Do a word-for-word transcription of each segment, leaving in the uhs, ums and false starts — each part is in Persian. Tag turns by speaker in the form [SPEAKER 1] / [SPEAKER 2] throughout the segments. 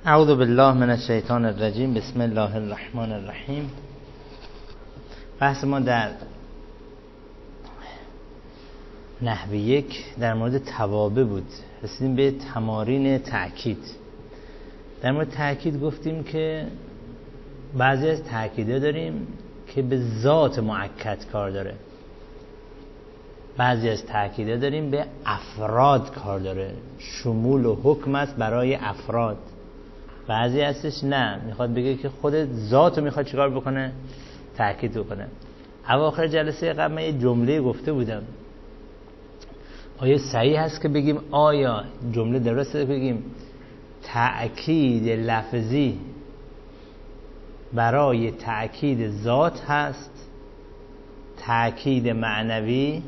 [SPEAKER 1] اعوذ بالله من الشیطان الرجیم. بسم الله الرحمن الرحیم. بحث ما در نحو یک در مورد توابع بود. رسیدیم به تمارین تأکید. در مورد تأکید گفتیم که بعضی از تأکیده داریم که به ذات مؤکد کار داره، بعضی از تأکیده داریم به افراد کار داره، شمول و حکم است برای افراد. بعضی هستش نه، میخواد بگه که خود ذاتو میخواد چیکار بکنه؟ تأکید بکنه. اواخر جلسه قبل من یه جمله گفته بودم، آیا صحیح هست که بگیم آیا جمله درسته بگیم تأکید لفظی برای تأکید ذات هست، تأکید معنوی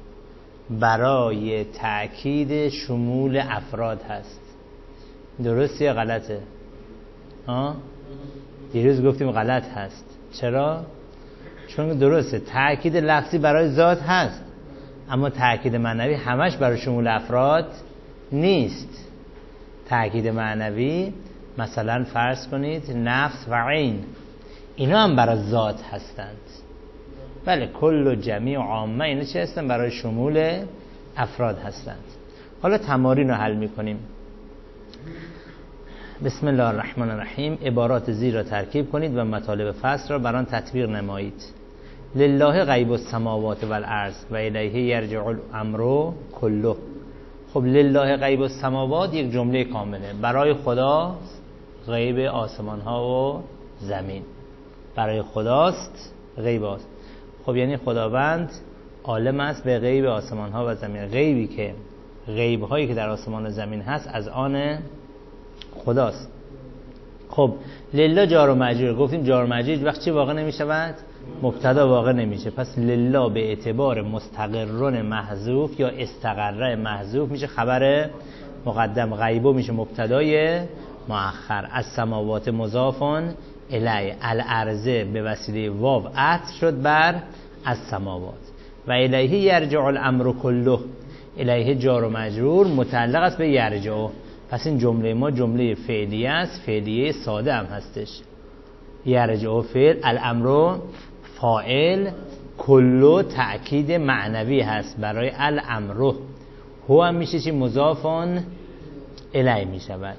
[SPEAKER 1] برای تأکید شمول افراد هست؟ درسته یا غلطه؟ ها؟ دیروز گفتیم غلط هست. چرا؟ چون درسته تأکید لفظی برای ذات هست، اما تأکید معنوی همش برای شمول افراد نیست. تأکید معنوی مثلا فرض کنید نفس و عین، اینا هم برای ذات هستند. بله، کل و جمیع و عامه اینا چه هستند؟ برای شمول افراد هستند. حالا تمارین رو حل میکنیم. بسم الله الرحمن الرحیم. عبارات زیر را ترکیب کنید و مطالب فصل را بر آن تطبیق نمایید. لله غیب السماوات والارض و الیه یرجع الامر کله. خب لله غیب السماوات یک جمله کامله، برای خدا غیب آسمان ها و زمین، برای خداست غیب است. خب یعنی خداوند عالم است به غیب آسمان ها و زمین. غیبی که غیب هایی که در آسمان و زمین هست از آن خداست. خب لله جار و مجرور، گفتیم جار و مجرور وقت چی واقع نمی شود؟ مبتدا واقع نمیشه. پس لله به اعتبار مستقرن محذوف یا استقره محذوف میشه خبر مقدم، غیبو میشه مبتدای مؤخر. از سماوات مضافون الی، الارضه به وسیله واو عطف شد بر از سماوات. و الیه یرجع الامر کله، الیه جار و مجرور متعلق است به یرجع. پس این جمله ما جمله فعلیه است، فعلیه ساده هم هستش. یرجع فعل، الامر فاعل، کلو تأکید معنوی هست برای الامر. هو هم میشه چی؟ مضافون الی میشود.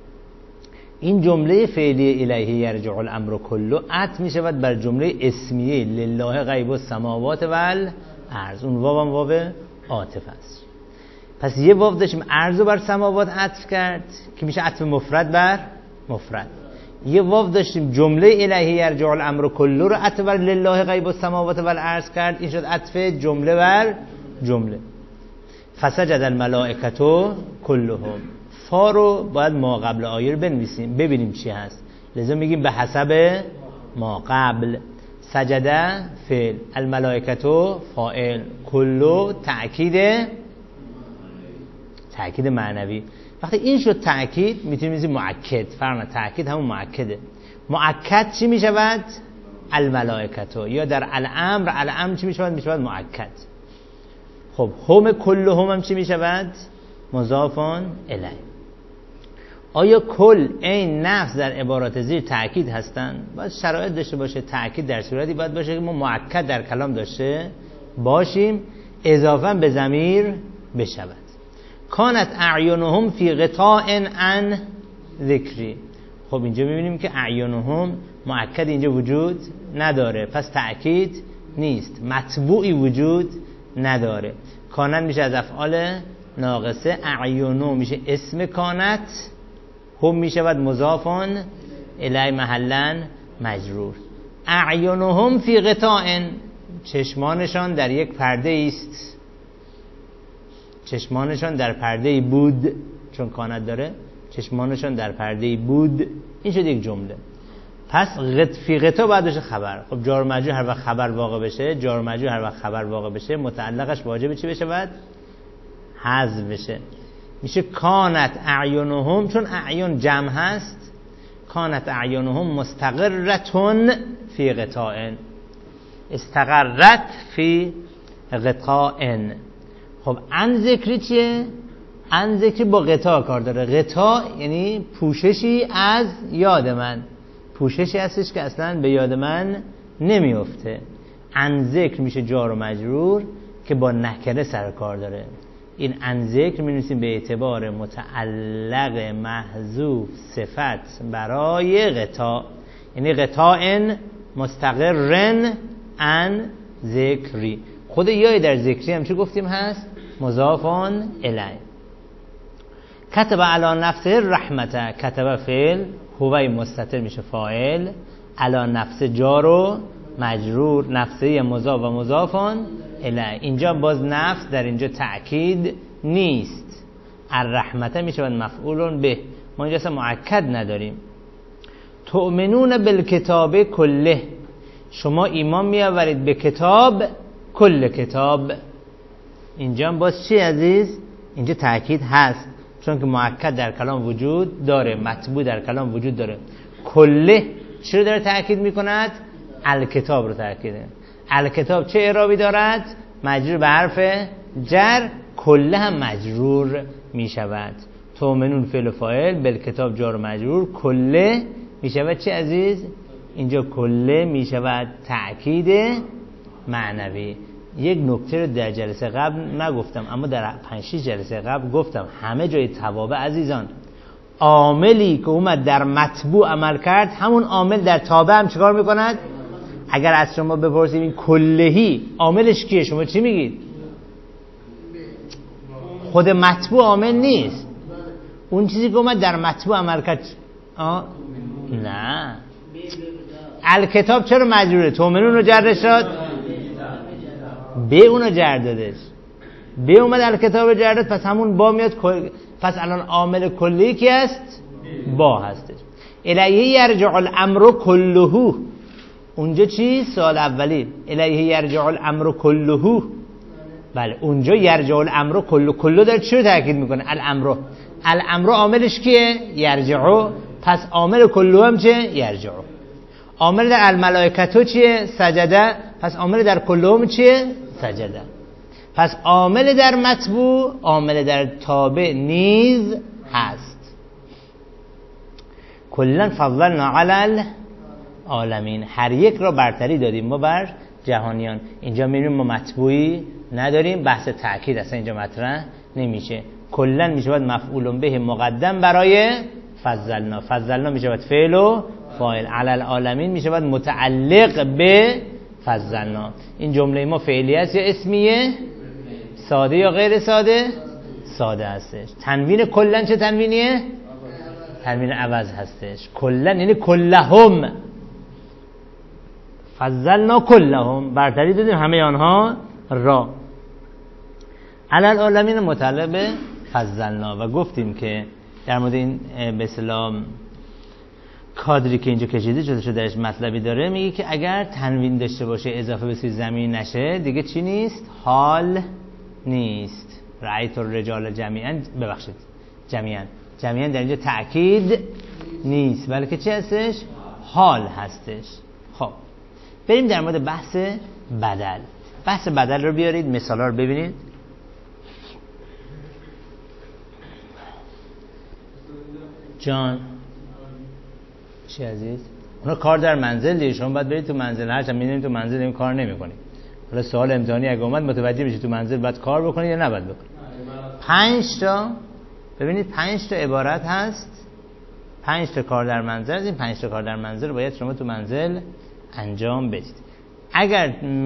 [SPEAKER 1] این جمله فعلی الیه یرجع الامر کلو عطف میشود بر جمله اسمیه لله غیب السماوات والارض. اون واو هم واو عاطف است. پس یه واو داشتیم ارض بر سماوات عطف کرد که میشه عطف مفرد بر مفرد. یه واو داشتیم جمله الیه یرجع الامر کله رو عطف بر لله غیب السماوات والارض کرد، این شد عطف جمله بر جمله. فسجد الملائکه کلهم. فا رو باید ما قبل آیه رو بنویسیم ببینیم چی هست، لذا میگیم به حسب ما قبل. سجده فعل، الملائکه فاعل، کلو تأکید تأکید معنوی. وقتی این شد تأکید میتونیم بگیم مؤکد. فرق تأکید همون مؤکده. مؤکد چی میشود؟ الملائکه. یا در الامر، الامر چی میشود؟ میشود مؤکد. خب هم کلهم هم چی میشود؟ مضافون الی. آیا کل این نفس در عبارات زیر تأکید هستند؟ باید شرایط داشته باشه. تأکید در صورتی باید باشه که ما مؤکد در کلام داشته باشیم، اضافه به ضمیر بشود. کانت اعینهم فی غطاء عن ذکری. خب اینجا میبینیم که اعینهم مؤکد اینجا وجود نداره، پس تأکید نیست. مطبوعی وجود نداره. کانت میشه از افعال ناقصه، اعینو میشه اسم کانت، هم میشود مضافون الی محلن مجرور. اعینهم فی غطاء، چشمانشان در یک پرده است. چشمانشان در پرده بود، چون کانت داره، چشمانشان در پرده بود. این شد یک جمله. پس غط فی غطا بعد بشه خبر. خب جار مجرور هر وقت خبر واقع بشه، جار مجرور هر وقت خبر واقع بشه متعلقش واجب چی بشه؟ بعد حذف بشه. میشه کانت اعینهم، چون اعین جمع هست، کانت اعینهم مستقرتون فی غطاء. استقرت فی غطاء. خب عن ذکری چیه؟ عن ذکر با غطا کار داره. غطا یعنی پوششی از یاد من، پوششی هستش که اصلا به یاد من نمیفته. عن ذکر میشه جار و مجرور که با نکره سر کار داره. این عن ذکر می‌نویسیم به اعتبار متعلق محذوف صفت برای غطا، یعنی غطاء مستقرن عن ذکری. خود یای در ذکری هم چی گفتیم هست؟ مضافان الی. کتب علی نفسه رحمته، کتب فعل، هوی مستتر میشه فاعل، علی نفسه جار و مجرور، نفسه مضاف و مضافان الی. اینجا باز نفس در اینجا تأکید نیست. الرحمته میشه مفعول به، ما اینجا اصلا مؤکد نداریم. تؤمنون بالکتاب کله، شما ایمان میآورید به کتاب، کل کتاب. اینجا باز چی عزیز؟ اینجا تأکید هست چون که مؤکد در کلام وجود داره، مطبوع در کلام وجود داره. کله چی رو داره تأکید میکند؟ الکتاب رو تأکید. الکتاب چه اعرابی دارد؟ مجرور به حرف جر، کله هم مجرور میشود. تؤمنون فعل فاعل، بالکتاب جار و مجرور، کله میشود چه عزیز؟ اینجا کله میشود تأکید معنوی. یک نکته رو در جلسه قبل نگفتم اما در پنج شش جلسه قبل گفتم، همه جای توابع عزیزان عاملی که اومد در مطبوع عمل کرد همون عامل در تابع هم چیکار میکند؟ اگر از شما بپرسیم این کلهی عاملش کیه، شما چی میگید؟ خود مطبوع عامل نیست، اون چیزی که اومد در مطبوع عمل کرد. آه؟ نه، الکتاب چرا مجروره؟ تؤمنون رو جر شد، به اونو جر دادش، به اومد الکتاب جر داد، پس همون با میاد. پس الان عامل کلی کی است؟ با هستش. الیه یرجع الامر کله، اونجا چی؟ سوال اولی، الیه یرجع الامر کله. بله اونجا یرجع الامر کله، کله در چی رو تاکید میکنه؟ الامر. الامر عاملش کیه؟ یرجع. پس عامل کله هم چه؟ یرجع. عامل در الملائکه چیه؟ سجده. پس عامل در کله هم چیه؟ سجده. پس عامل در مطبوع، عامل در تابع نیز هست. کلا فضلنا علی العالمین، هر یک را برتری دادیم ما بر جهانیان. اینجا میبینیم ما مطبوعی نداریم، بحث تأکید اصلا اینجا مطرح نمیشه. کلا میشود مفعول به مقدم برای فضلنا. فضلنا میشود فعل و فاعل، علی العالمین میشود متعلق به فضلنا. این جمله ما فعلی است یا اسمیه؟ ساده یا غیر ساده؟ ساده هستش. تنوین کلا چه تنوینیه؟ تنوین عوض هستش. کلا یعنی کلهم، فضلنا کلهم، برتری دادیم همه آنها را. علی العالمین متعلق به فضلنا. و گفتیم که در مورد این به اصطلاح کادری که اینجا کشیده شده شده درش مطلبی داره، میگه که اگر تنوین داشته باشه اضافه به سوی زمین نشه دیگه چی نیست؟ حال نیست. رأیت الرجال جمیعا، ببخشید جمیعا، جمیعا در اینجا تأکید نیست بلکه چه هستش؟ حال هستش. خب بریم در مورد بحث بدل. بحث بدل رو بیارید، مثالا رو ببینید. جان چی عزیز؟ اونا کار در منزل دیگه، شما باید برید تو منزل، هرچند میدونید تو منزل این کار نمی‌کنید. حالا سوال امتحانی اگه اومد متوجه بشید تو منزل باید کار بکنید یا نباید بکنید. پنج تا ببینید، پنج تا عبارت هست، پنج تا کار در منزل. از این پنج تا کار در منزل رو باید شما تو منزل انجام بدید. اگر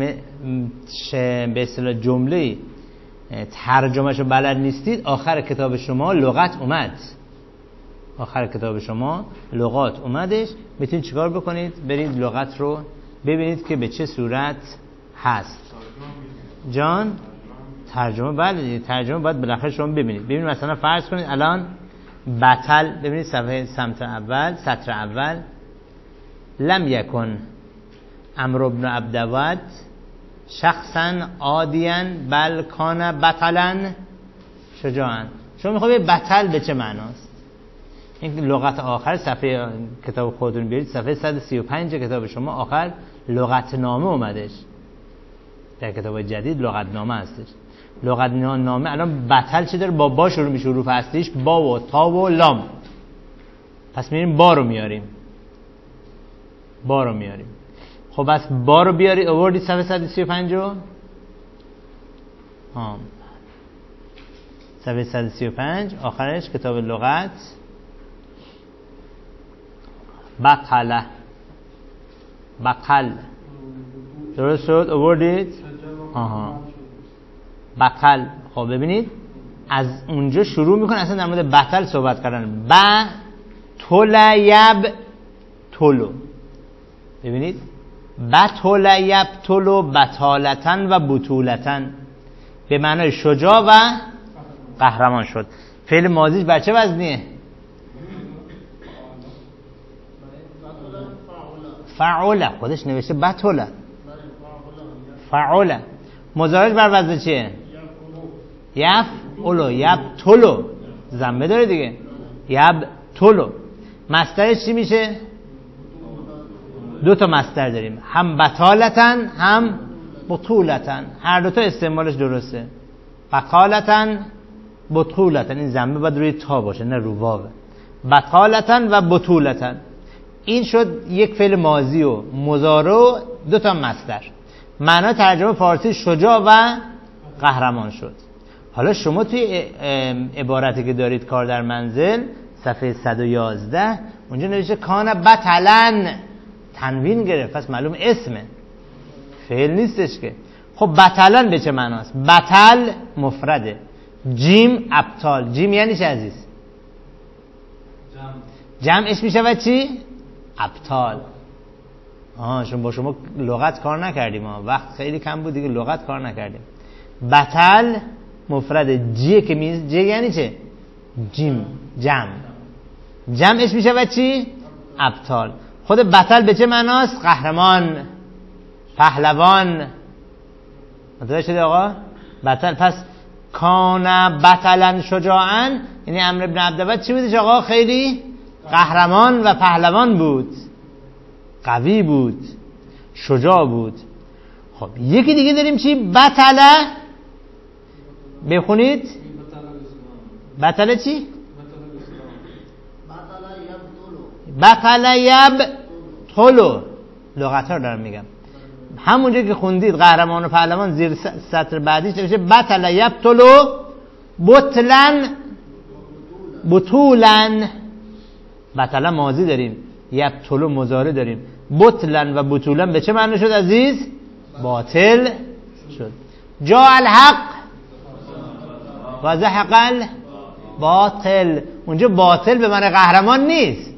[SPEAKER 1] به اصطلاح جمله ترجمه‌ش رو بلد نیستید، آخر کتاب شما لغت اومد، آخر کتاب شما لغات اومدش، میتونید چیکار بکنید؟ برید لغت رو ببینید که به چه صورت هست. جان ترجمه، بله ترجمه باید بالاخره شما ببینید. ببینید مثلا فرض کنید الان بطل، ببینید صفحه سمت اول، سطر اول، لم یکن عمرو بن عبدود شخصا عادیا بل کان بطلا شجاعا. شما میخواید بطل به چه معناست؟ این لغت آخر صفحه کتاب خودتون بیارید، صفحه صد و سی و پنج کتاب شما آخر لغتنامه اومدش. در کتاب جدید لغتنامه هستش. لغت نامه الان بتل چه داره؟ با با شروع میشه، حروف اصلیش با و تا و لام. پس میریم با رو میاریم، با رو میاریم. خب بس با رو بیاری، آوردی صفحه صد و سی و پنج رو. ها صفحه صد و سی و پنج آخرش کتاب لغت. بقله، بقل، درست شد؟ آوردید؟ آها بقل. خب ببینید از اونجا شروع میکنه اصلا در مورد بطل صحبت کردن. ب تولیب تولو. ببینید بطولیب تولو بطالتن و بطولتن، به معنای شجاع و قهرمان شد. فعل ماضیش بر چه وزنیه؟ فعوله. خودش نوشته بطوله، فعوله. مضارعش بر وزن چیه؟ یفعلو، یبتلو، ضمه داره دیگه، یبتلو. مصدرش چی میشه؟ دو تا مصدر داریم، هم بطالتن هم بطولتن، هر دو تا استعمالش درسته. بطالتن بطولتن، این ضمه باید روی تا باشه نه رو واو. بطالتن و بطولتن، این شد یک فعل ماضی و مضارع، دو تا مصدر. معنی ترجمه فارسی شجاع و قهرمان شد. حالا شما توی عبارتی که دارید کار در منزل صفحه صد و یازده اونجا نوشته کان بطلن، تنوین گرفت، پس معلوم اسمه، فعل نیستش که. خب بطلن به چه معناست؟ بطل مفرده، جیم ابطال. جیم یعنی چه عزیز؟ جمع. جمعش میشه و چی؟ ابطال. آها شما با شما لغت کار نکردیم، آه. وقت خیلی کم بود دیگه، لغت کار نکردیم. بطل مفرد، جیه که میز، جی یعنی چه؟ جیم، جمع. جمعش میشه و چی؟ ابطال. خود بطل به چه معناست؟ قهرمان، پهلوان. متوجه شدی آقا؟ بطل. پس کان بطلن شجاعن یعنی عمرو بن عبدود چی بودش آقا؟ خیلی قهرمان و پهلوان بود، قوی بود، شجاع بود. خب یکی دیگه داریم چی؟ بطله. بخونید بطله چی؟ بطله یب تولو. لغت ها دارم میگم، همونجا که خوندید قهرمان و پهلوان زیر سطر بعدیش نمیشه بطله یب تولو بطلن بطولن. بطله ماضی داریم، یب تولو مضارع داریم، بطلن و بطولن به چه معنی شد عزیز؟ باطل شد. جا الحق و زحق الباطل. اونجا باطل به معنی قهرمان نیست،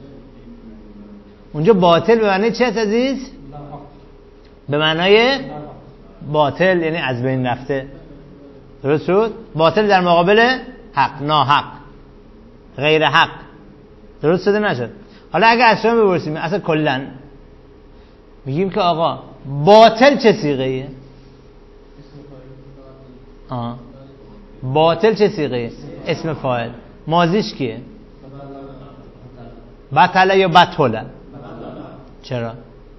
[SPEAKER 1] اونجا باطل به معنی چی هست عزیز؟ به معنای باطل یعنی از بین رفته. درست شد؟ باطل در مقابل حق، ناحق، غیر حق. درست شده نشد؟ حالا اگه از شما بپرسیم اصلا کلن میگیم که آقا باطل چه صیغه ایه؟ آه. باطل چه صیغه ایه؟ اسم فاعل. ماضیش کیه؟ بطله یا بطوله؟ چرا؟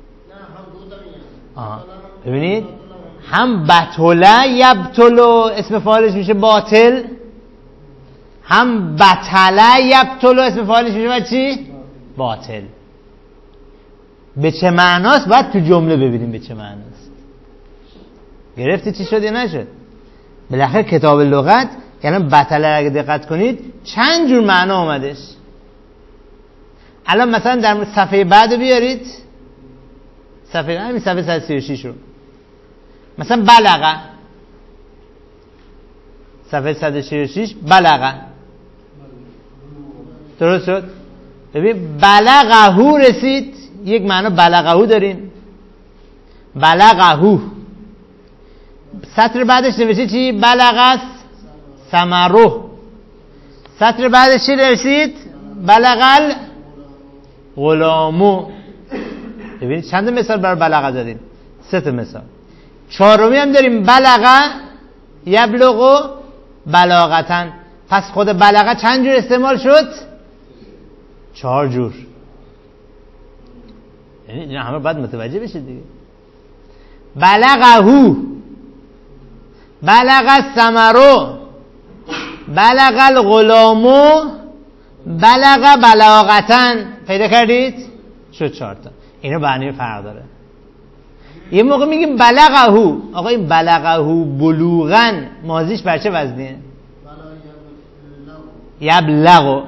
[SPEAKER 1] آه. ببینید هم بطوله یبطلو اسم فاعلش میشه باطل، هم بطله یبطلو اسم فاعلش میشه چی؟ باطل. به چه معناست؟ باید تو جمله ببینیم به چه معناست. گرفتی چی شد یا نشد؟ بالاخره کتاب لغت یعنی بطله اگه دقت کنید چند جور معنا اومدش. الان مثلا در صفحه بعد بیارید، صفحه همین صفحه صد و سی و شش رو مثلا بلغه، صفحه صد و سی و شش بلغه. درست شد؟ ببین بلغهو رسید، یک معنا بلغهو داریم، بلغهو. سطر بعدش نوشته چی؟ بلغت ثمرو. سطر بعدش چی رسید؟ بلغل غلامو. ببینید چند مثال برای بلغه دادیم؟ سه تا مثال. چهارمی هم داریم بلغه یبلغو بلاغتن. پس خود بلغه چند جور استعمال شد؟ چهار جور. یعنی اینا همه باید متوجه بشید دیگه. بلغهو بلغ الثمر، بلغ الغلام، بلغ بلاغتن. پیدا کردید؟ شد چهار تا. اینو معنی فرق داره. یه موقع میگیم بلغهو، آقا این بلغهو بلوغن ماضیش بر چه وزنیه؟ یبلغو.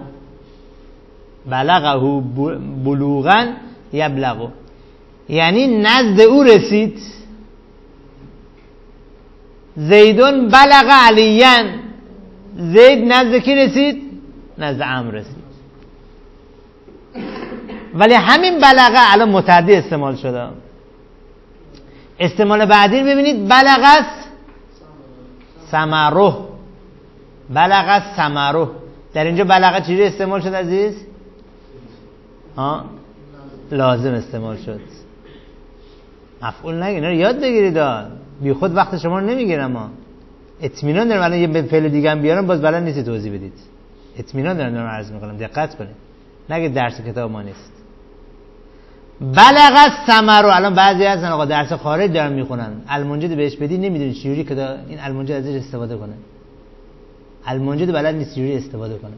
[SPEAKER 1] بلغهو بلوغن یبلغو، یعنی نزد او رسید. زیدون بلغ علیان، زید نزد کی رسید؟ نزد عمرو رسید. ولی همین بلغه الان متعدی استعمال شده. استعمال بعدی ببینید، بلغت ثمره، بلغت ثمره. در اینجا بلغه چجوری استعمال شد عزیز؟ ها لازم استعمال شد. مفعول نگید، اینا رو یاد بگیرید. بی خود وقت شما رو نمیگیرم. ما اطمینان دارم الان یه فعل دیگه هم بیارم باز بلد نیستی توضیح بدید. اطمینان دارم دارم عرض میکنم، دقت کنید. نگید درس کتاب ما نیست. بلغ الثمر. الان بعضی هستن آقا درس خارج دارن میخونن، المنجد بهش بدی نمیدونی چجوری که این المنجد ازش استفاده کنه. المنجد بلد نیست چجوری استفاده کنه.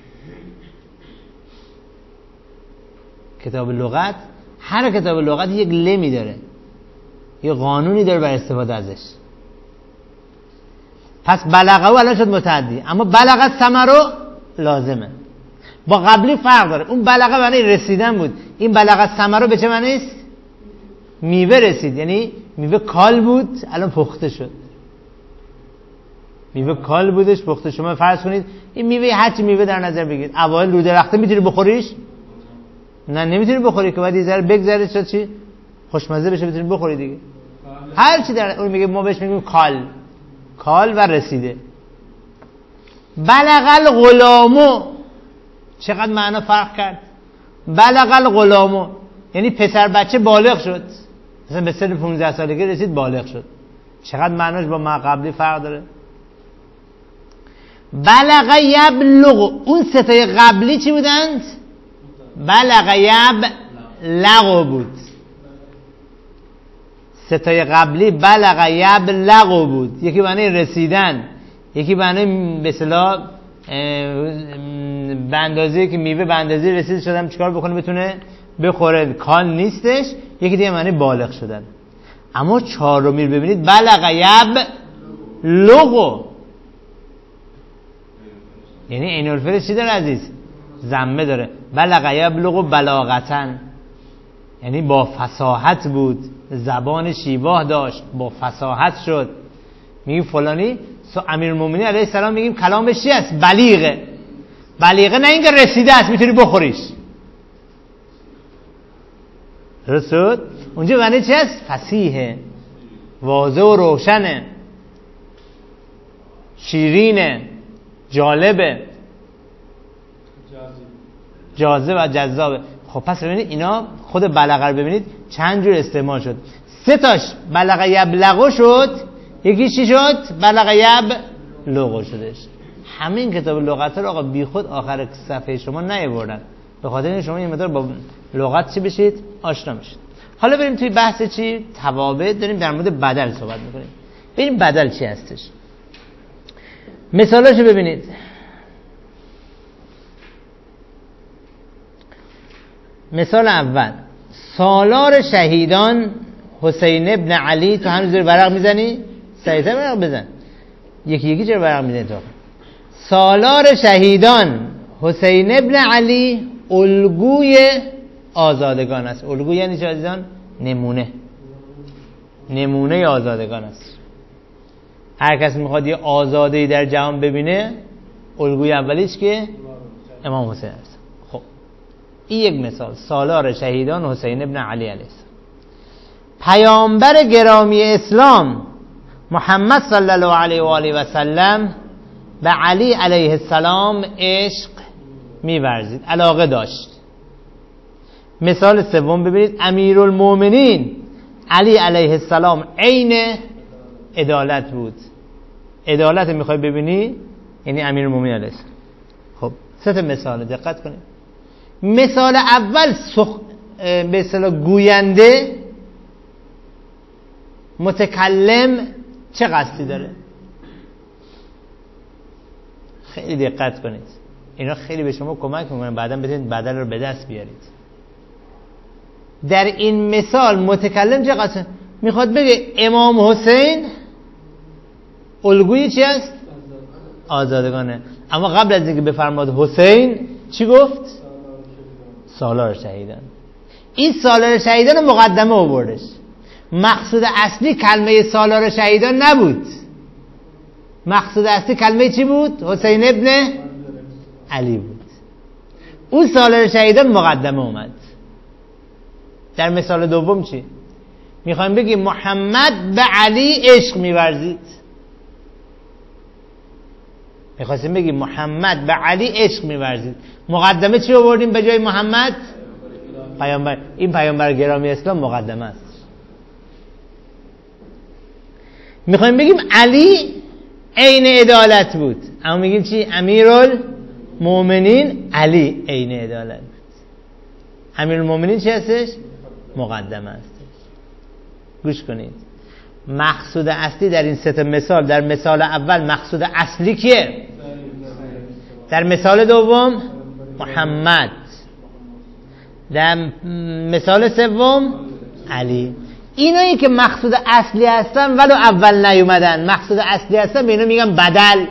[SPEAKER 1] کتاب لغت، هر کتاب لغت یک لمی داره، یه قانونی داره برای استفاده ازش. پس بلغه او الان شد متعدی، اما بلغ الثمر لازمه. با قبلی فرق داره. اون بلغه برای رسیدن بود، این بلغ الثمر به چه معنی است؟ میوه رسید، یعنی میوه کال بود الان پخته شد. میوه کال بودش پخته. شما فرض کنید این میوه، هر چی میوه در نظر بگیرید، اوایل رو درخته میتونی بخوریش؟ نه نمیتونی بخوری که بعد یه ذره بگذره شد چی خوشمزه بشه بتونی بخوری دیگه. هر چی در اون میگه، ما بهش میگیم کال، کال و رسیده. بلغ الغلام، چقدر معنا فرق کرد. بلغ الغلام یعنی پسر بچه بالغ شد، مثلا به سن پانزده سالگی رسید بالغ شد. چقدر معناش با ما قبلی فرق داره. بلغ یبلغ، اون ستای قبلی چی بودند؟ بلغ یبلغ بود. ستای قبلی بلغ یبلغ بود. یکی معنی رسیدن، یکی معنی به اصطلاح به اندازه‌ای که میوه به اندازه رسید شدم چیکار بکنه بتونه بخوره، کال نیستش. یکی دیگه معنی بالغ شدن. اما چهارمی رو ببینید، بلغ یبلغ، یعنی عین الفعل چی داره عزیز؟ ضمه داره. بلغ یبلغ بلاغتن، یعنی با فصاحت بود، زبان شیواه داشت، با فصاحت شد. میگیم فلانی امیرالمومنین علیه السلام، میگیم کلامش چی است؟ بلیغه. بلیغه نه اینکه رسیده است میتونی بخوریش. درست؟ اونجا معنی چی است؟ فصیحه، واضح و روشنه، شیرینه، جالبه، جاذب و جذابه. خب پس ببینید اینا خود بلغه رو ببینید چند جور استعمال شد. سه تاش بلغ یبلغ شد، یکی چی شد؟ بلغ یبلغ شدش. همین کتاب لغت رو آقا بی خود آخر صفحه شما نیاوردن، به خاطر این شما یه مقدار با لغت چی بشید؟ آشنا بشید. حالا بریم توی بحث چی؟ توابع. داریم در مورد بدل صحبت میکنیم. ببینیم بدل چی هستش. مثالاشو ببینید. مثال اول، سالار شهیدان حسین ابن علی. تو هنوز ورق میزنی؟ سریعتر ورق بزن. یکی یکی چرا ورق میزنی تو؟ سالار شهیدان حسین ابن علی الگوی آزادگان است. الگوی یعنی چه عزیزان؟ نمونه. نمونه آزادگان است. هر کس میخواد یه آزادهی در جهان ببینه، الگوی اولیش که امام حسین است. خب این یک مثال، سالار شهیدان حسین ابن علی علیه السلام. پیامبر گرامی اسلام محمد صلی الله علیه و آله و سلم به علی علیه السلام عشق می‌ورزید، علاقه داشت. مثال سوم ببینید، امیرالمومنین علی علیه السلام عین عدالت بود. عدالت میخوای ببینی یعنی امیرالمومنین علیه السلام. خب سه تا مثال دقت کنید. مثال اول سخ... به اصطلاح گوینده، متکلم چه قصدی داره؟ خیلی دقت کنید، اینا خیلی به شما کمک میکنه بعداً بتونید بدل رو به دست بیارید. در این مثال متکلم چه قصد میخواد بگه؟ امام حسین الگوی چی است؟ آزادگانه. اما قبل از اینکه بفرماد حسین چی گفت؟ سالار شهیدان. این سالار شهیدان رو مقدمه آوردش. مقصود اصلی کلمه سالار شهیدان نبود. مقصود اصلی کلمه چی بود؟ حسین ابن علی بود. اون سالار شهیدان مقدمه اومد. در مثال دوم چی؟ میخوایم بگیم محمد به علی عشق میورزید. میخواستیم بگیم محمد به علی عشق میورزید. مقدمه چی آوردیم به جای محمد؟ پیامبر. این پیامبر گرامی اسلام مقدمه است. میخوایم بگیم علی عین عدالت بود، اما میگیم چی؟ امیرالمومنین علی عین عدالت بود. امیرالمومنین چی هستش؟ مقدمه هستش. گوش کنید، مقصود اصلی در این سه تا مثال، در مثال اول مقصود اصلی کیه؟ در مثال دوم محمد، در مثال سوم علی. اینایی که مقصود اصلی هستن ولو اول نیومدن، مقصود اصلی هستن، به اینا میگن بدل.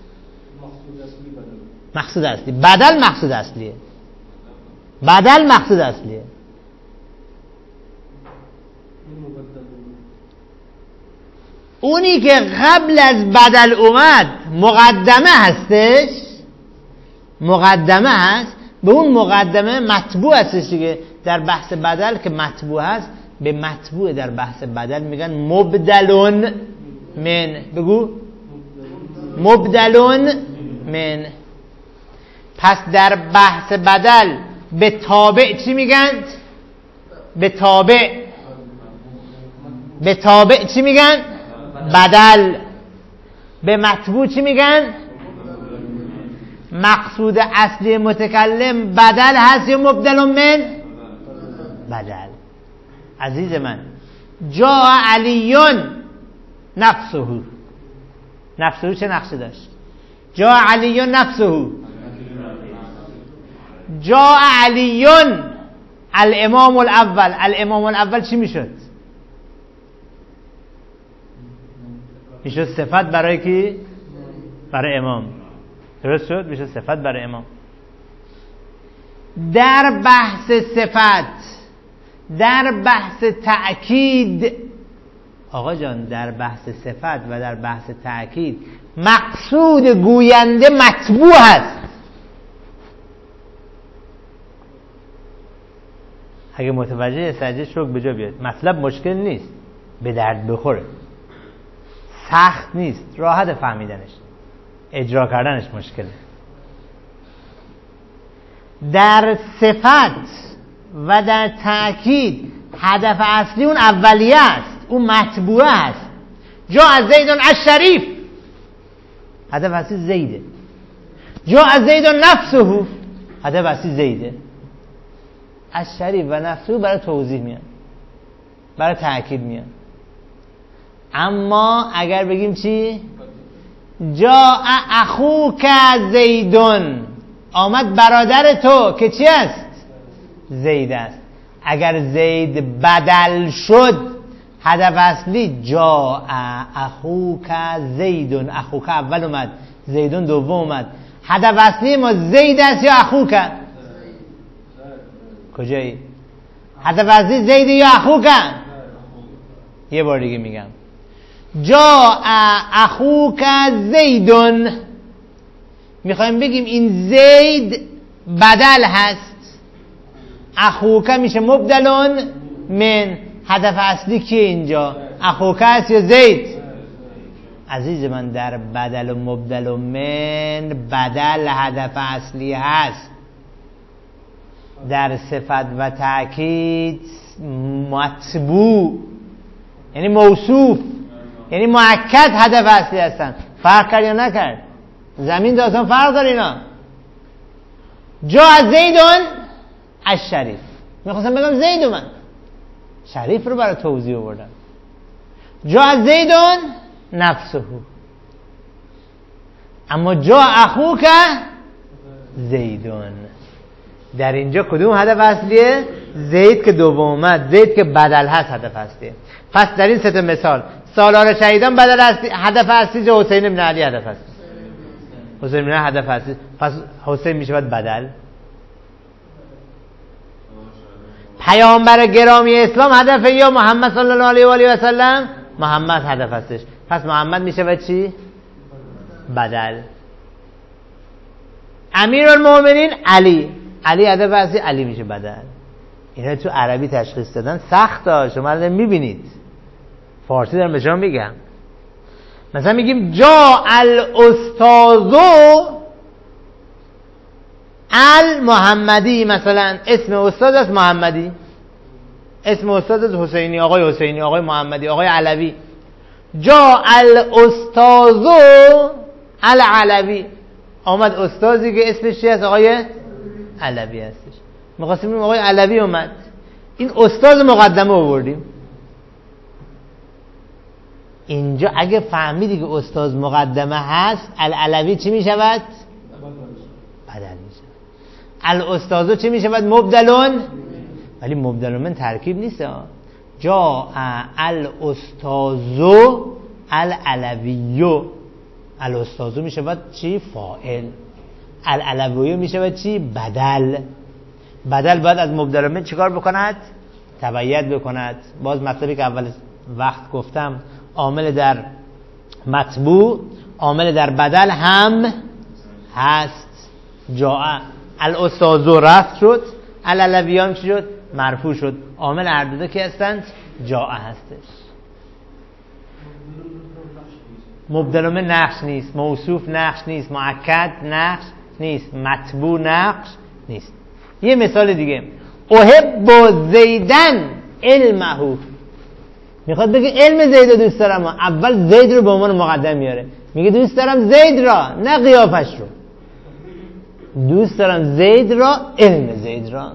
[SPEAKER 1] مقصود اصلی بدل مقصود اصلیه. بدل مقصود اصلیه. اونی که قبل از بدل اومد مقدمه هستش، مقدمه هست، به اون مقدمه مطبوع هستش دیگه. در بحث بدل که مطبوع هست، به مطبوع در بحث بدل میگن مبدلون من. بگو مبدلون من. پس در بحث بدل به تابع چی میگن؟ به تابع به تابع چی میگن؟ بدل. به مطبوع چی میگن؟ مقصود اصلی متکلم بدل هست یا مبدل من؟ بدل. عزیز من، جا علیون نفسه. نفسه چه نقصی داشت؟ جا علیون نفسه. جا علیون الامام الاول. الامام الاول چی میشد؟ میشد صفت برای کی؟ برای امام. درست شد؟ میشد صفت برای امام. در بحث صفت، در بحث تأکید، آقا جان، در بحث صفت و در بحث تأکید مقصود گوینده مطبوع هست. اگه متوجه سجده شوک به جا بیاد. مطلب مشکل نیست، به درد بخوره، سخت نیست، راحت فهمیدنش، اجرا کردنش مشکله. در صفت و در تأکید هدف اصلی اون اولیه است، اون مطبوعه است. جا از زیدون الشریف، هدف اصلی زیده. جا از زیدون نفسه، هدف اصلی زیده. الشریف و نفسه برای توضیح میان، برای تأکید میان. اما اگر بگیم چی؟ جا اخوک زیدون، آمد برادر تو که چی است؟ زید است. اگر زید بدل شد، هدف اصلی جا اخوک زیدون. اخوک اول اومد، زیدون دوم اومد. هدف اصلی ما زید است یا اخوک؟ کجایی؟ هدف اصلی زید یا اخوک؟ یه بار دیگه میگم، جا اخوک زیدون. میخوایم بگیم این زید بدل هست، اخوک میشه مبدلون من. هدف اصلی کیه اینجا؟ اخوک است یا زید؟ عزیز من، در بدل و مبدل و من بدل هدف اصلی هست. در صفت و تأکید مطبوع یعنی موصوف، یعنی مؤکد هدف اصلی هستن. فرق کرد یا نکرد؟ زمین داستان فرق داره اینا. جا از زیدون الشریف، میخواستم بگم زید من، شریف رو برای توضیح آوردم. جا از زیدون نفسه، اما جا اخوک زیدون، در اینجا کدوم هدف اصلیه؟ زید که دوم اومد، زید که بدل هست هدف اصلیه. پس در این سه تا مثال سالار شهیدان بدل اصلی، هدف اصلی جو حسین بن علی هدف اصلی، حسین بن علی هدف اصلی، پس حسین میشه باید بدل. پیامبر گرامی اسلام هدف یا محمد صلی الله علیه و آله و سلم؟ محمد هدف هستش، پس محمد میشه باید چی؟ بدل. امیرالمومنین علی، علی هدف اصلی، علی میشه بدل. اینا تو عربی تشخیص دادن سخته، شما الان میبینید. فارسی دارم به شما میگم. مثلا میگیم جا الاستاذو المحمدی، مثلا اسم استاد است محمدی، اسم استاد است حسینی، آقای حسینی، آقای محمدی، آقای علوی. جا الاستاذو العلوی، آمد استازی که اسمش چی است؟ آقای علوی هستش. می‌خواستیم بگیم آقای علوی اومد، این استاد مقدمه آوردیم. اینجا اگه فهمیدی که استاد مقدمه هست، العلوی چی میشود؟ بدل میشه. الاستاذو چی میشود؟ مبدلون. ولی مبدلون من ترکیب نیست. جا الاستاذو العلویو، الاستاذو میشود چی؟ فاعل. العلویو میشود چی؟ بدل. بدل باید از مبدلون چیکار بکند؟ تبعیت بکند. باز مطلبی که اول وقت گفتم، عامل در مطبوع عامل در بدل هم هست. جاء الاستاذو رفع شد، العلویان چی شد؟ مرفوع شد. عامل هر دو که هستند؟ جاء هستش. مبدل من نقش نیست، موصوف نقش نیست، مؤکد نقش نیست، مطبوع نقش نیست. یه مثال دیگه، احب زیدن علمه، میخواد بگه علم زید رو دوست دارم، اول زید رو به عنوان مقدم میاره، میگه دوست دارم زید را، نه قیافش رو، دوست دارم زید را، علم زید را.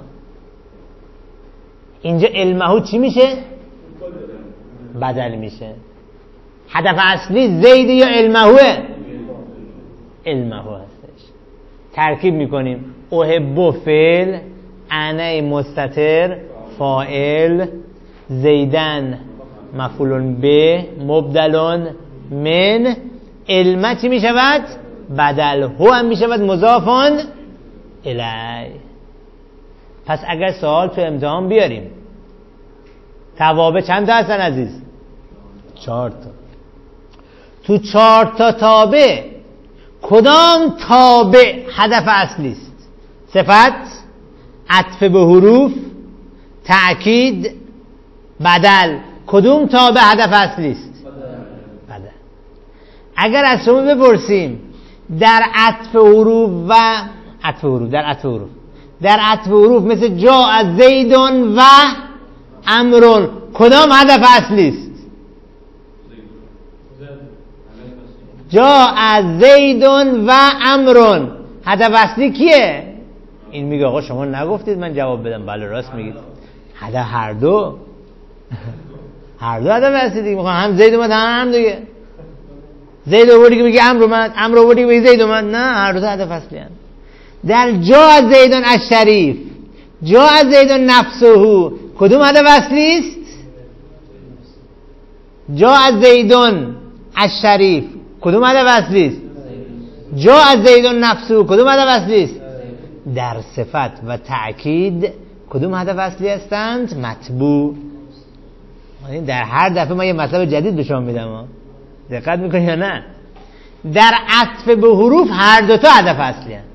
[SPEAKER 1] اینجا علمه چی میشه؟ بدل میشه. هدف اصلی زید یا علمه؟ علمه هستش. ترکیب میکنیم، احب فعل، انا مستتر فاعل، زیدن مفعول به مبدل من، علمه چی میشود؟ بدل. هو هم میشود مضافان الی. پس اگر سوال تو امتحان بیاریم توابع چند تا هستن عزیز؟ چهار تا. تو چهار تا تابع کدام تابع هدف اصلی است؟ صفت، عطف به حروف، تأکید، بدل. کدوم تابع هدف اصلی است؟ بدل. اگر از شما بپرسیم در عطف حروف و عطف حروف در عطف حروف در عطف حروف مثل جا از زیدون و امرون، کدام هدف اصلی است؟ جا از زیدون و امرون هدف اصلی کیه؟ این میگه آقا شما نگفتید من جواب بدم. بله راست میگید، هدف هر دو هر دو هدف اصلی دیگه. میخوام هم زید اومد هم هم دیگه. زید آوردی که میگه امر اومد، امر آوردی که میگه زید اومد. نه، هر دو هدف اصلی هم. در جا از زیدون الشریف، جا از زیدون نفسه، کدوم هدف اصلی است؟ جا از زیدون الشریف، کدوم هدف اصلی است؟ جا از زیدون نفسه، کدوم هدف اصلی است؟ در صفت و تأکید کدوم هدف اصلی هستند؟ مطبوع. در هر دفعه ما یه مطلب جدید به شما میدم، دقت میکنی یا نه؟ در عطف به حروف هر دو تا هدف اصلی هست.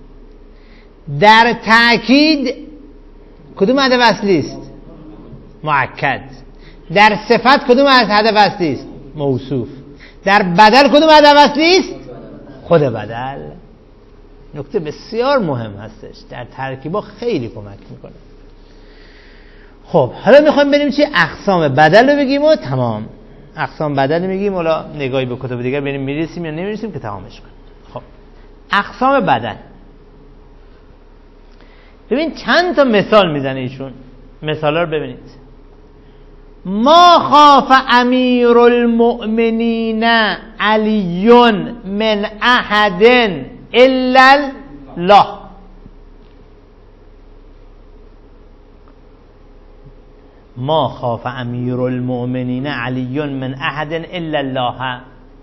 [SPEAKER 1] در تأکید کدوم هدف اصلی است؟ مؤکد. در صفت کدوم هدف اصلی است؟ موصوف. در بدل کدوم هدف اصلی است؟ خود بدل. نکته بسیار مهم هستش، در ترکیبا خیلی کمک میکنه. خب حالا میخوایم بریم چی؟ اقسام بدل رو بگیم و تمام. اقسام بدل میگیم، حالا نگاهی به کتب دیگر بریم میرسیم یا نمیرسیم که تمامش کنیم. خب اقسام بدل، ببین چند تا مثال میزنه ایشون. مثالا رو ببینید. ما خاف امیر المؤمنین علی من احد الا الله. ما خاف امیر المؤمنین علی من احد الا الله.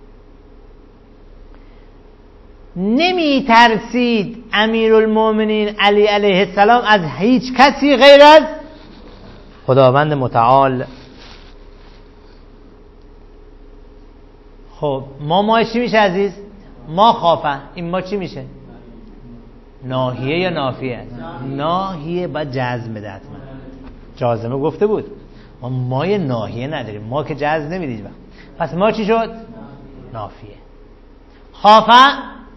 [SPEAKER 1] نمی ترسید امیر المؤمنین علی علیه السلام از هیچ کسی غیر از خداوند متعال. خب ما ما چی میشه عزیز؟ ما خافه، این ما چی میشه؟ ناهیه یا نافیه؟ ناهیه باید جزم بده حتما. جازمه گفته بود ما مای ناهیه نداریم، ما که جزم نمیدید. پس ما چی شد؟ نافیه. خافه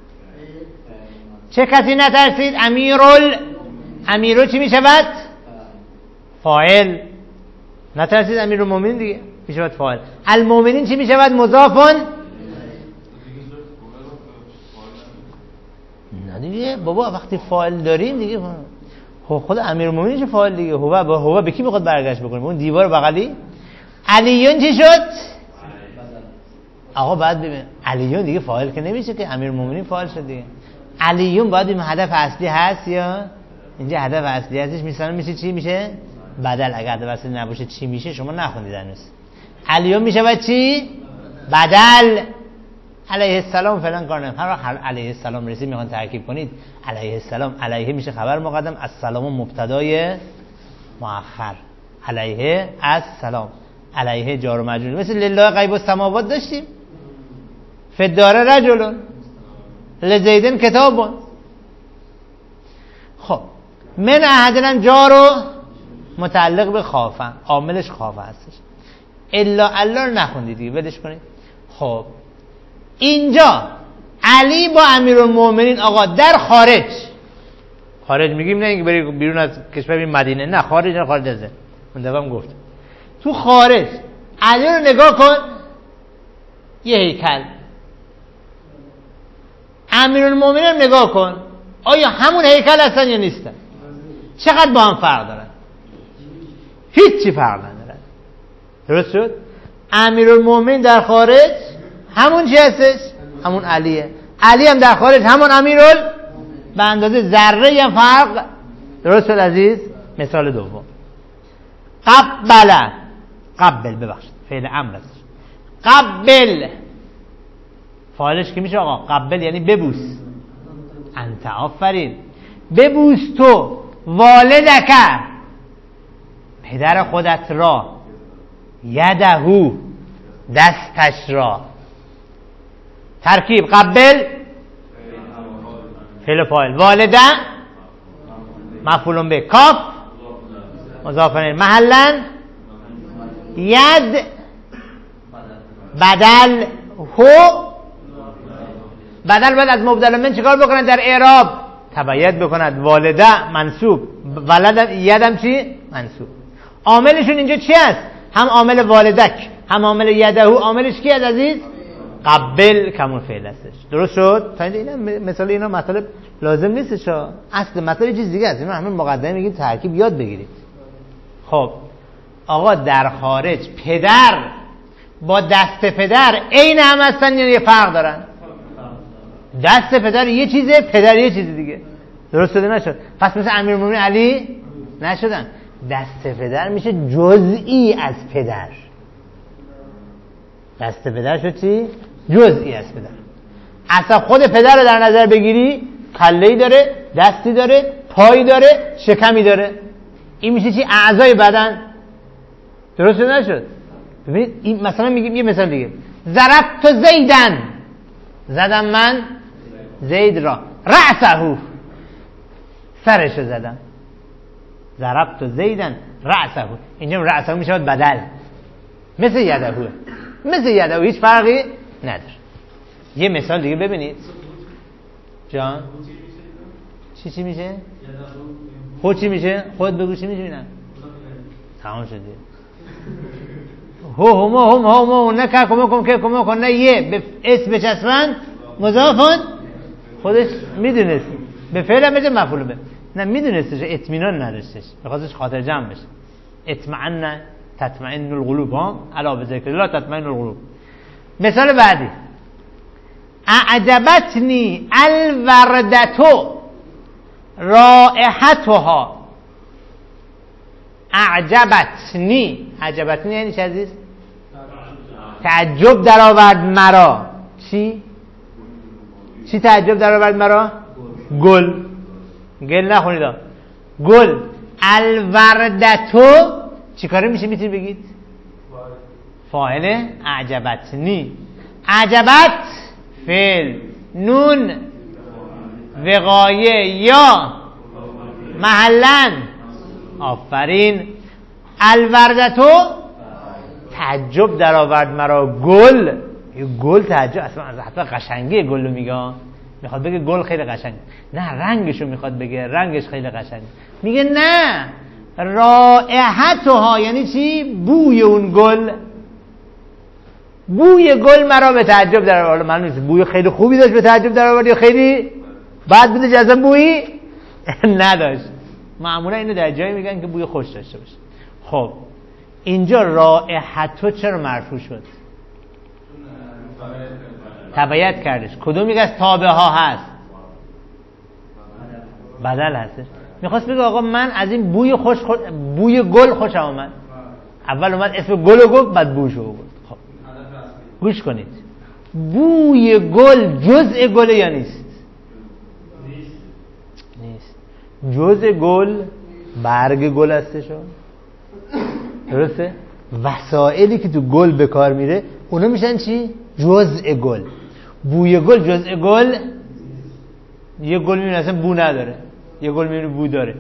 [SPEAKER 1] چه کسی نترسید؟ امیرال امیرو چی میشود؟ فاعل. نترسید امیرالمومنین دیگه میشود فاعل. المؤمنین چی میشود؟ مضافون. نه دیگه بابا وقتی فاعل داریم دیگه خود امیرالمومنین چه فاعل دیگه. هو هو به کی میخواد برگشت بکنیم؟ اون دیوار بغلی. علیون چی شد؟ آقا بعد ببین علیون دیگه فاعل که نمیشه که امیرالمومنین فاعل شد دیگه. علیون باید این هدف اصلی هست یا اینجا هدف اصلی هستش. مثلا میشه چی میشه؟ بدل. اگر هدف اصلی نباشه چی میشه؟ شما نخوندید هنوز. علیون میشه بعد چی؟ بدل. علیه السلام فلان کار نمیکنه. هر علیه السلام رسید میخوان ترکیب کنید علیه السلام. علیه میشه خبر مقدم، السلام مبتدای مؤخر. علیه السلام. علیه جار و مجرور. مثل لله غیب السماوات داشتیم. فدار رجل لزیدن کتابون. خب من احدنم جارو متعلق به خافه، عاملش خافه هستش. الا الله رو نخوندید دیگه، بدش کنید. خب اینجا علی با امیرالمومنین آقا در خارج، خارج میگیم نه اینکه بری بیرون از کشور بری مدینه، نه خارج، نه خارج ازه. من دفعه گفت تو خارج علی رو نگاه کن، یه هیکل. امیرالمومنین رو نگاه کن، آیا همون هیکل هستن یا نیستن؟ چقدر با هم فرق دارن؟ هیچی فرق ندارن. درست شد؟ امیرالمومنین در خارج همون چی هستش؟ همون علیه. علی هم در خارج همون امیرال، به اندازه ذره یا فرق. درست شد عزیز؟ مثال دوم قبل. قبل ببخشید فعل امر هستش. قبل فاعلش که میشه آقا؟ قبل یعنی ببوس. انت آفرین. ببوس تو والدک پدر خودت را، یدهو دستش را. ترکیب قبل فعل فاعل، والده مفعول به، کاف مضاف الیه، محلا ید بدل هو. بدل بعد از مبدل من چیکار بکنند در اعراب؟ تبعید بکند. والده منصوب، ولد یدم چی؟ منصوب. عاملشون اینجا چی است؟ هم عامل والدک هم عامل یدهو. عاملش کی است عزیز؟ قبل کمون فعل هستش. درست شد؟ تا اینا مثال اینا مطالب لازم نیستش. اصل مطلب چیز دیگه است. اینا همه مقدمه میگیم ترکیب یاد بگیرید. خب آقا در خارج پدر با دست پدر عین هم هستن یا یه فرق دارن؟ دست پدر یه چیزه، پدر یه چیز دیگه. درست شده نشد؟ پس مثل امیرالمومنین علی نشدن. دست پدر میشه جزئی از پدر. دست پدر شد چی؟ جزئی از پدر. اصلا خود پدر رو در نظر بگیری کله‌ای داره، دستی داره، پایی داره، شکمی داره. این میشه چی؟ اعضای بدن. درست شده نشد؟ ببینید این مثلا میگیم یه مثال دیگه. ضربت زیدن، زدم من زید را، رأسه سرشو زدم. ضربت زیدن رأسه. اینجا رأسه میشه بدل، مثل یدهو، مثل یدهو، هیچ فرقی نداره. یه مثال دیگه ببینید جان. چی چی میشه؟ خود چی میشه؟ خود بگو چی میشه؟ ببینم تمام شده. هو هم هم هم هم نه که کمک کن که کمک کن نه یه به اسم بچسبن مضافن. خودش میدونست به فعل هم بده مفعول به. نه میدونستش اطمینان نداشتش، بخواستش خاطر جمع بشه. اطمئن تطمئن القلوب ها الا بذکر الله تطمئن القلوب. مثال بعدی اعجبتنی الوردتو رائحتها. اعجبتنی، اعجبتنی یعنی چی عزیز؟ تعجب در آورد مرا. چی؟ چی تعجب در آورد مرا؟ گل. گل نخونید. گل. الوردتو چی کاره میشه میتونی بگید؟ فاعل اعجبتنی. اعجبت فعل، نون وقایه یا محلن. آفرین. الوردتو تعجب در آورد مرا گل. گل تعجب اصلا حتی قشنگی گل رو میگه، میخواد بگه گل خیلی قشنگ، نه رنگشو میخواد بگه رنگش خیلی قشنگ. میگه نه رائحتها یعنی چی؟ بوی اون گل. بوی گل مرا به تعجب در آورد. معلوم نیست بوی خیلی خوبی داشت به تعجب در آورد یا خیلی بد بوده جزا بویی نداشت. معمولا اینو در جایی میگن که بوی خوش داشته باشه. خب اینجا رائحتو چرا مرفوع شد؟ تبعیت کردش. کدوم یک از تابع ها هست؟ بدل هستش. میخواست بگه آقا من از این بوی خوش خو... بوی گل خوشم آمد. اول اومد اسم گل رو گفت بعد بوشو گفت. خب گوش کنید، بوی گل جزء گل یا نیست؟ نیست. جزء گل برگ گل هستشو، درسته؟ وسایلی که تو گل به کار میره اونا میشن چی؟ جزء گل. بوی گل جزء گل. یه گل میبینی اصلا بو نداره، یه گل میبینی بو داره.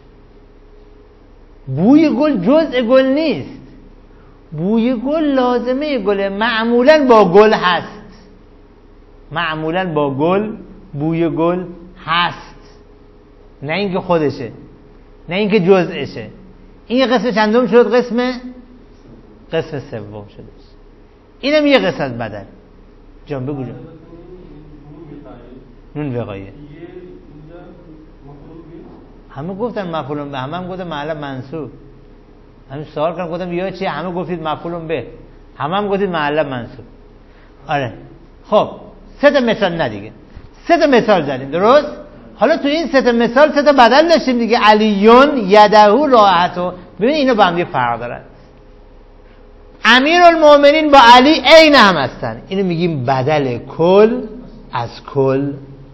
[SPEAKER 1] بوی گل جزء گل نیست. بوی گل لازمه گله، معمولا با گل هست. معمولا با گل بوی گل هست، نه اینکه خودشه، نه اینکه جزءشه. این قسم چندم شد؟ قسم قسم سوم شده. اینم یه قسم از بدل. جان بگو جان. نون وقایه همه گفتن مفعول به، همه هم گفتن معلم منصوب. همین سوال کردم گفتم یا چی؟ همه گفتید مفعول به، همه هم گفتید معلم منصوب. آره خب سه تا مثال، نه دیگه سه تا مثال زدیم، درست؟ حالا تو این سه تا مثال سه تا بدل داشتیم دیگه. علیون یدهو راحتو. ببین اینا با هم دیگه فرق دارن. امیرالمومنین با علی عین هم هستن. اینو میگیم بدل کل از کل.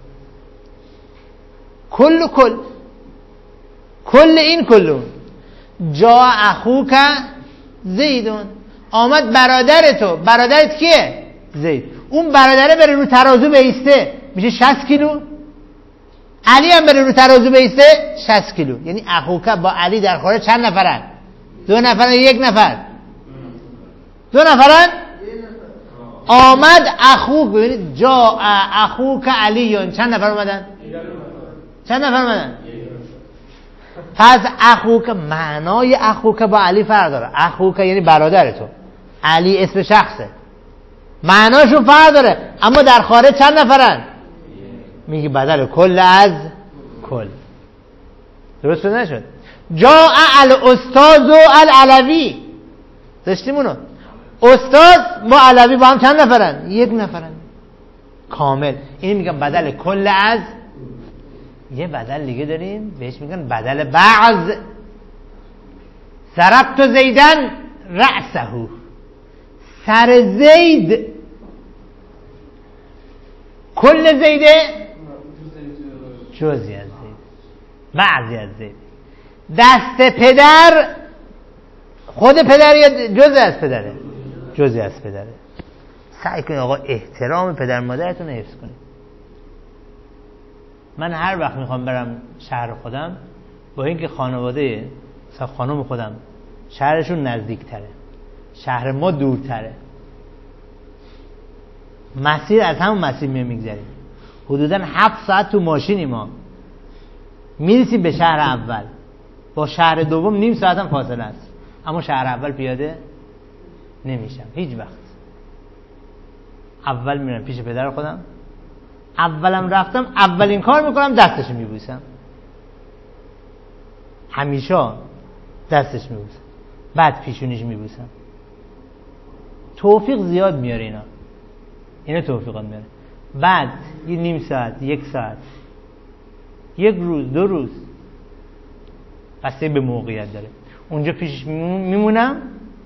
[SPEAKER 1] کل کل کل این کلون. جا اخوک زیدون. آمد برادر تو. برادرت کیه؟ زید. اون برادره بره رو ترازو بیسته میشه شصت کیلو. علی هم بره رو ترازو بیسته شصت کیلو. یعنی اخوک با علی در خانه چند نفرن؟ دو نفرن یک نفر؟ دو نفرن. آمد اخوک، ببینید جا اخوک علیون چند نفر اومدن؟ چند نفر اومدن؟ پس اخوک، معنای اخوک با علی فرق داره. اخوک یعنی برادر تو، علی اسم شخصه، معناشو فرق داره. اما در خارج چند نفرن؟ میگه بدل کل از کل. درست نشد؟ جاء الاستاذ و العلوی. داشتیم اونو. استاد با علوی با هم چند نفرن؟ یک نفرن کامل. این میگن بدل کل از. یه بدل دیگه داریم بهش میگن بدل بعض. ضربت زیدن رأسه. سر زید کل زیده جزئی از زید، بعضی از زید. دست پدر خود پدر یا جزئی از پدره؟ جزئی از پدره. سعی کنید آقا احترام پدر مادرتون رو حفظ کنید. من هر وقت میخوام برم شهر خودم، با اینکه خانواده مثلا خانم خودم شهرشون نزدیک تره، شهر ما دورتره، مسیر از همون مسیر می میگذریم. حدودا هفت ساعت تو ماشینی ما میرسیم به شهر اول. با شهر دوم نیم ساعت هم فاصله است، اما شهر اول پیاده نمیشم هیچ وقت. اول میرم پیش پدر خودم، اولم رفتم اولین کار میکنم دستش میبوسم، همیشه دستش میبوسم. بعد پیشونیش میبوسم. توفیق زیاد میاره اینا اینا توفیقات میاره. بعد یه نیم ساعت، یک ساعت، یک روز، دو روز، بسته به موقعیت داره، اونجا پیشش میمونم،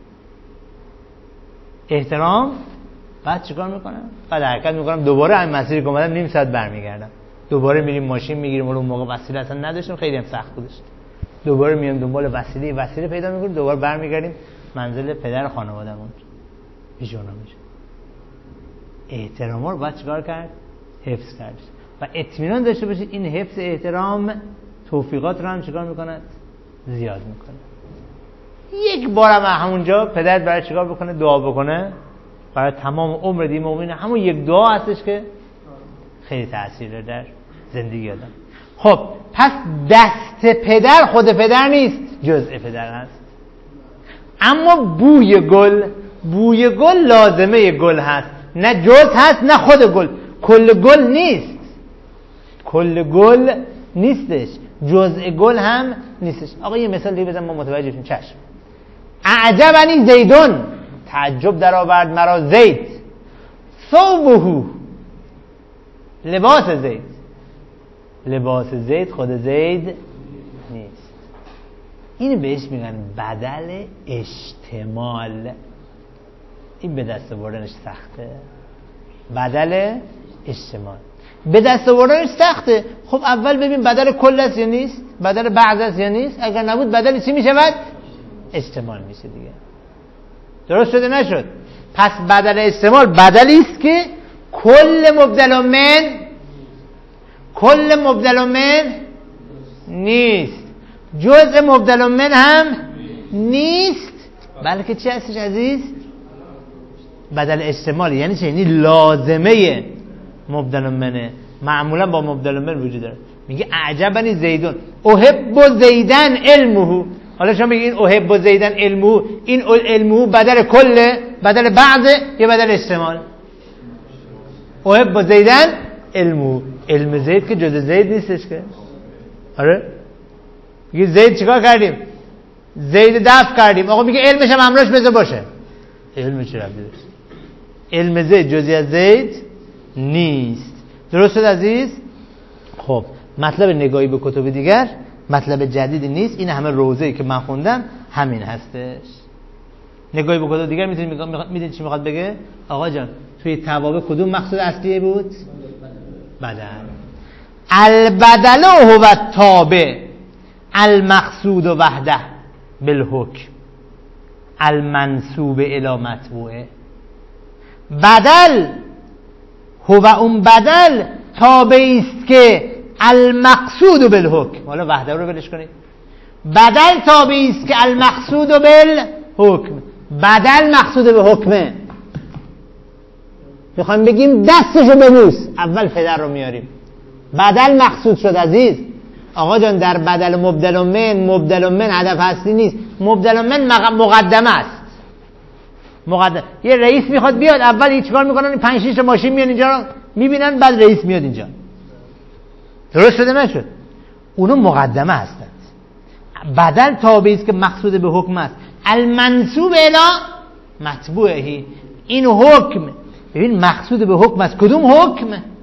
[SPEAKER 1] احترام. بعد چیکار میکنم؟ بعد حرکت میکنم دوباره همین مسیری که اومدم، نیم ساعت برمیگردم، دوباره میریم ماشین میگیریم. اون موقع وسیله اصلا نداشتیم، خیلی هم سخت بودش. دوباره میام دنبال وسیله وسیله پیدا میکنیم، دوباره برمیگردیم منزل پدر خانواده‌مون. پیش اونا میشه. احترام رو باید چیکار کرد؟ حفظ کرد. و اطمینان داشته باشید این حفظ احترام توفیقات رو هم چیکار میکند؟ زیاد میکنه. یک بارم همونجا پدر برای چیکار بکنه؟ دعا بکنه برای تمام عمر دی مؤمن. همون یک دعا هستش که خیلی تأثیر داره در زندگی آدم. خب پس دست پدر خود پدر نیست، جزء پدر هست. اما بوی گل، بوی گل لازمه گل هست، نه جزء هست نه خود گل. کل گل نیست، کل گل نیستش، جزء گل هم نیستش. آقا یه مثال دیگه بزن ما متوجه شیم. چشم. اعجبنی زیدون، تعجب در آورد مرا زید، ثوبه، لباس زید. لباس زید خود زید نیست. این بهش میگن بدل اشتمال. این به دست آوردنش سخته، بدل اشتمال به دست آوردنش سخته. خب اول ببین بدل کل است یا نیست، بدل بعض است یا نیست. اگر نبود بدل چی میشود؟ اشتمال میشه دیگه. درست شده نشد؟ پس بدل اشتمال بدلی است که کل مبدل من کل مبدل من نیست، جزء مبدل من هم نیست، بلکه چی هستش عزیز؟ بدل اشتمال. یعنی چه؟ یعنی لازمه مبدل منه، معمولا با مبدل من وجود داره. میگه اعجبنی زیدون، احب زیدن علمه. حالا شما میگین احب زیدن علمه، این علمه بدل کله، بدل بعضه یا بدل اشتمال؟ احب زیدن علمه، علم زید که جز زید نیستش که. آره میگه زید چیکار کردیم؟ زید دفع کردیم. آقا میگه علمش هم امراش بذار باشه. علم چی ربطی داره؟ علم زید جزئی از زید نیست. درست شد عزیز؟ خب مطلب نگاهی به کتب دیگر مطلب جدیدی نیست. این همه روزه‌ای که من خوندم همین هستش. نگاهی به کتب دیگر میتونید میدونید چی میخواد بگه؟ آقا جان توی توابع کدوم مقصود اصلی بود؟ بدل. البدل هو التابع المقصود وحده بالحکم المنسوب الی متبوعه. بدل هو اون بدل تابعی است که المقصود بالحکم. حالا وحده رو ولش کنید. بدل تابعی است که المقصود بالحکم. بدل مقصود به حکمه. میخوایم بگیم دستشو ببوس، اول پدر رو میاریم. بدل مقصود شد عزیز. آقا جان در بدل مبدل من، مبدل من هدف اصلی نیست. مبدل من مقدمه است. مقدم. یه رئیس میخواد بیاد، اول هیچ کار میکنن؟ پنج شش ماشین میان اینجا رو میبینن، بعد رئیس میاد اینجا. درست شده نشد؟ اونو مقدمه هستند. بدل تابعی است که مقصود به حکم است. المنسوب الی متبوعه. این حکم، ببین مقصود به حکم است. کدوم حکم؟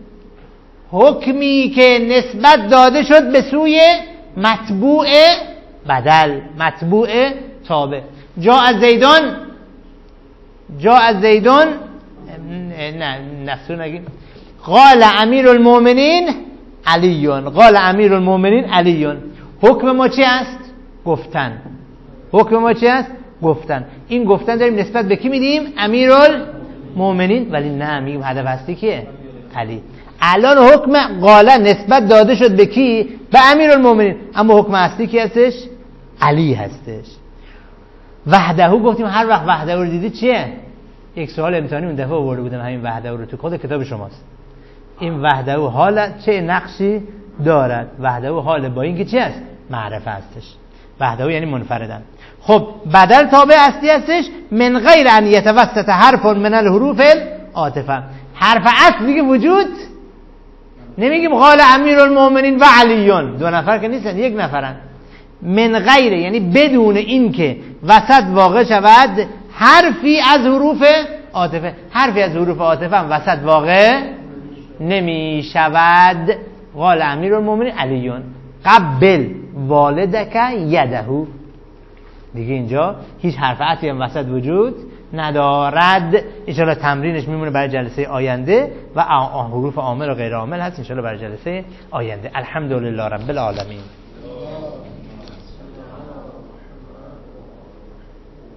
[SPEAKER 1] حکمی که نسبت داده شد به سوی متبوع بدل، متبوع تابع. جا از زیدان، جا از زیدان نه نفسو نگیم. قال امیر المؤمنین علیون، قال امیر المؤمنین علیون. حکم ما چی است؟ گفتن. حکم ما چی است؟ گفتن. این گفتن داریم نسبت به کی میدیم؟ امیر المؤمنین. ولی نه میگیم هدف اصلی کیه؟ علی. الان حکم قال نسبت داده شد به کی؟ به امیر المؤمنین، اما حکم اصلی کی هستش؟ علی هستش. وحده گفتیم هر وقت وحده رو دیدی چیه؟ یک سوال امتحانی اون دفعه آورده بودم، همین وحده رو تو خود کتاب شماست. این وحده حال چه نقشی دارد؟ وحده حال با این که چی است؟ معرفه هستش. وحده یعنی منفردن. خب بدل تابع اصلی هستش من غیر ان یتوسط حرف من الحروف العاطفه. حرف اصل دیگه وجود نمیگیم قال امیر المؤمنین و علیون. دو نفر که نیستن، یک نفرن. من غیر یعنی بدون این که وسط واقع شود حرفی از حروف عاطفه. حرفی از حروف عاطفه هم وسط واقع نمی شود. قال امیرالمومنین علیون قبل والدک یدهو. دیگه اینجا هیچ حرف عطفی هم وسط وجود ندارد. انشاءالله تمرینش میمونه برای جلسه آینده و حروف عامل و غیر عامل هست انشاءالله برای جلسه آینده. الحمدلله رب العالمین.